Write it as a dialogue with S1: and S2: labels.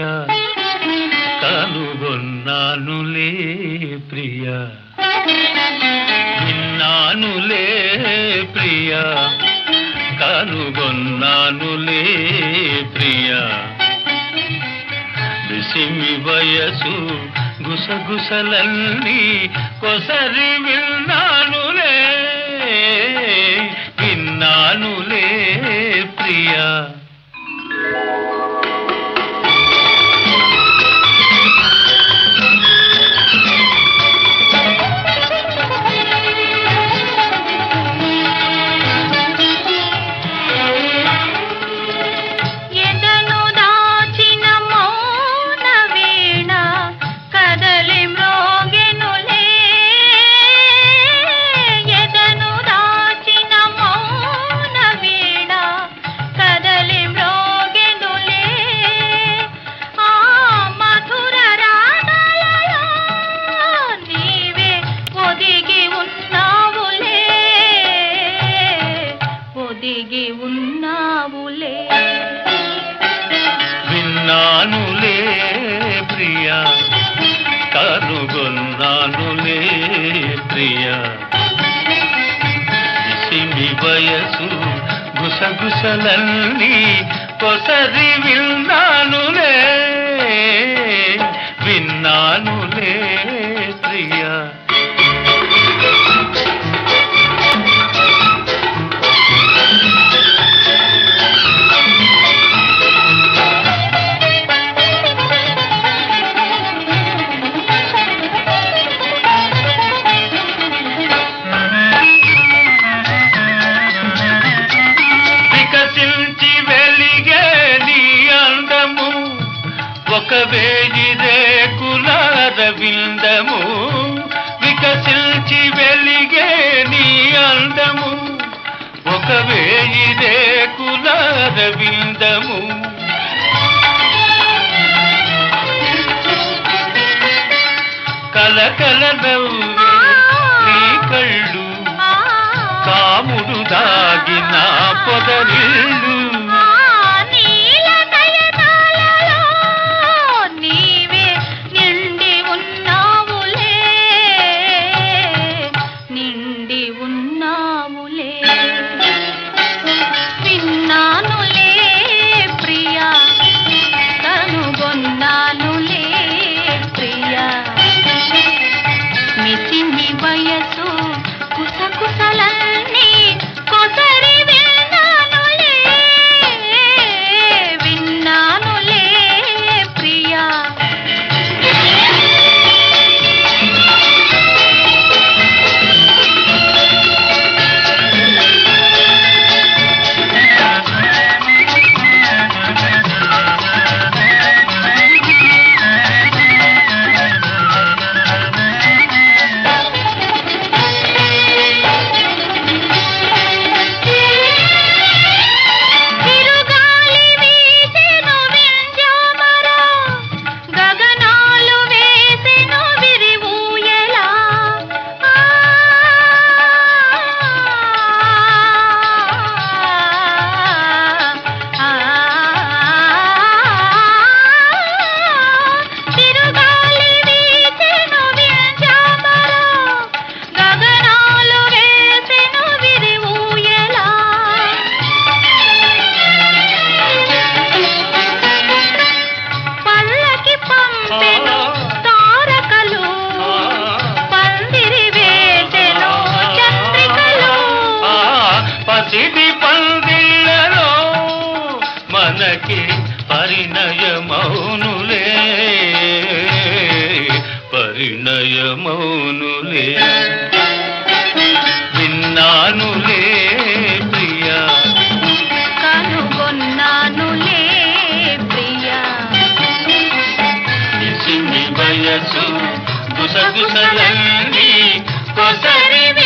S1: ప్రియా కనుగొన్నానులే ప్రియా విన్నానులే ప్రియా కనుగొన్నానులే ప్రియా విసిమి వయసు గుసగుసలన్నీ కొసరి విన్నానులే విన్నానులే ప్రియా విన్నానులే ప్రియా కనుగొన్నానులే ప్రియా విసిమి వయసు గుసగుసలన్నీ కొసరి విన్నానులే విన్నానులే ప్రియా ఒక వేయి రేకుల రవిందము వికసించి వెలిగే నీ అందము ఒక వేయి రేకుల రవిందము కలకల నవ్వే నీ కళ్ళు కాముడు దాగిన పొదరిళ్ళు మనకి పరిణయమౌనులే పరిణయమౌనులే విన్నానులే ప్రియా
S2: కనుగొన్నానులే ప్రియా
S1: విసిమి వయసు గుసగుసలన్నీ కొసరి